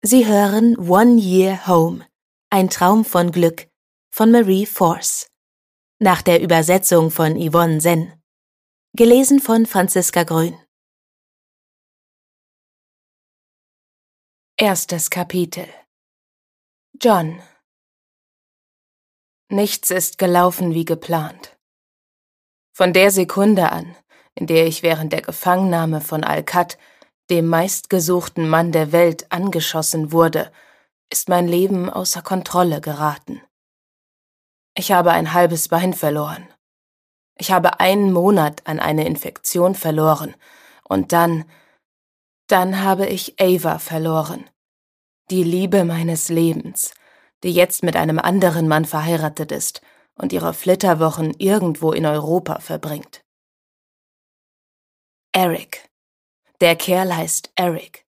Sie hören One Year Home, ein Traum von Glück von Marie Force. Nach der Übersetzung von Yvonne Senn. Gelesen von Franziska Grün. Erstes Kapitel. John. Nichts ist gelaufen wie geplant. Von der Sekunde an, in der ich während der Gefangennahme von Al-Qad, dem meistgesuchten Mann der Welt, angeschossen wurde, ist mein Leben außer Kontrolle geraten. Ich habe ein halbes Bein verloren. Ich habe 1 Monat an eine Infektion verloren und dann habe ich Ava verloren. Die Liebe meines Lebens, die jetzt mit einem anderen Mann verheiratet ist und ihre Flitterwochen irgendwo in Europa verbringt. Eric. Der Kerl heißt Eric.